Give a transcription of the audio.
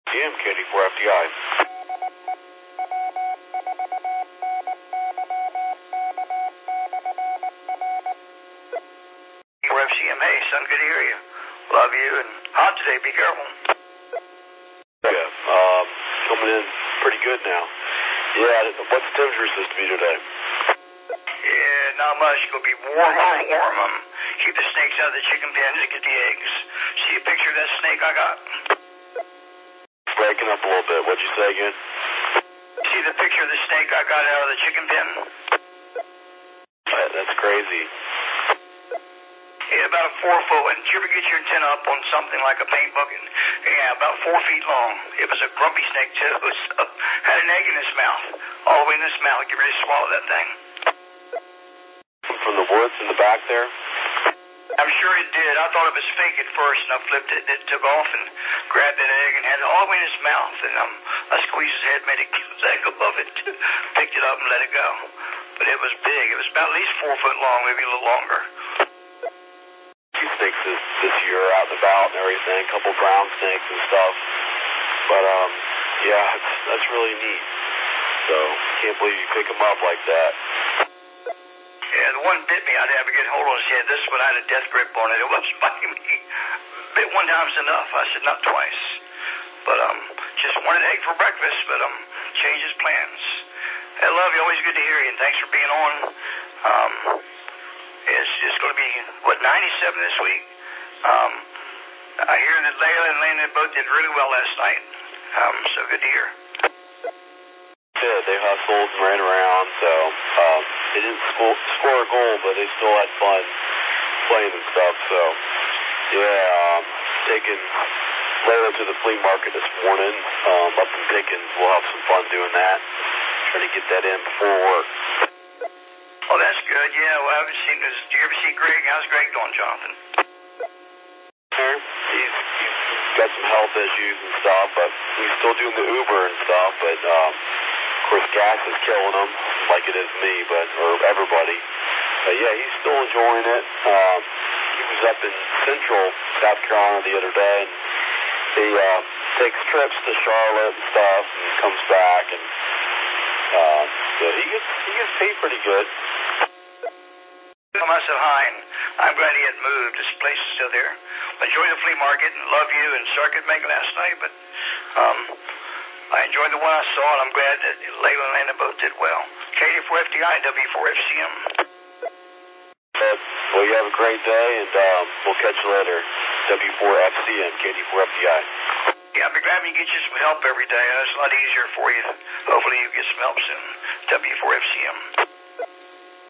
GM, KD4FDI. FCM, hey son, good to hear you. Love you, and hot today, be careful. Yeah, coming in pretty good now. Yeah, what's the temperature supposed to be today? Yeah, not much. It's going to be warm. Keep the snakes out of the chicken pens and get the eggs. See a picture of that snake I got? Breaking up a little bit. What'd you say again? See the picture of the snake I got out of the chicken pen? That's crazy. Yeah, about a 4 foot one. Did you ever get your antenna up on something like a paint bucket? Yeah, about 4 feet long. It was a grumpy snake, too. So, had an egg in his mouth. All the way in his mouth. Get ready to swallow that thing. From the woods in the back there? I'm sure it did. I thought it was fake at first, and I flipped it, and it took off and grabbed that egg and had it all the way in his mouth. And I squeezed his head, made it get his egg above it, picked it up and let it go. But it was big. It was about at least 4 foot long, maybe a little longer. Few snakes this year out and about and everything, a couple ground snakes and stuff. But, yeah, that's really neat. So, can't believe you pick them up like that. Yeah, the one bit me. I'd have to get hold on his head. This one, I had a death grip on it. It wasn't biting me. Bit one time's enough. I said, not twice. But, just wanted egg for breakfast, but, changed his plans. I love you. Always good to hear you, and thanks for being on. It's going to be, 97 this week. I hear that Layla and Lena both did really well last night. So good to hear. Yeah, they hustled and ran around, so they didn't score a goal, but they still had fun playing and stuff. So, yeah, taking Layla to the flea market this morning, up in Pickens. We'll have some fun doing that. Try to get that in before work. Oh, that's good. Yeah, well, I haven't seen this. Do you ever see Greg? How's Greg doing, Jonathan? He's got some health issues and stuff, but he's still doing the Uber and stuff, but, of course, gas is killing him, like it is me, or everybody. But, yeah, he's still enjoying it. He was up in Central South Carolina the other day, and he takes trips to Charlotte and stuff, and comes back, and so he gets paid pretty good. I said hi, and I'm glad he had moved. His place is still there. Enjoy the flea market, and love you, and sorry I couldn't make it last night, but I enjoyed the one I saw, and I'm glad that Layla and Lena both did well. KD4FDI, W4FCM. Well, you have a great day, and we'll catch you later. W4FCM, KD4FDI. Yeah, I'll be glad we can get you some help every day. It's a lot easier for you. Hopefully you get some help soon. W4FCM.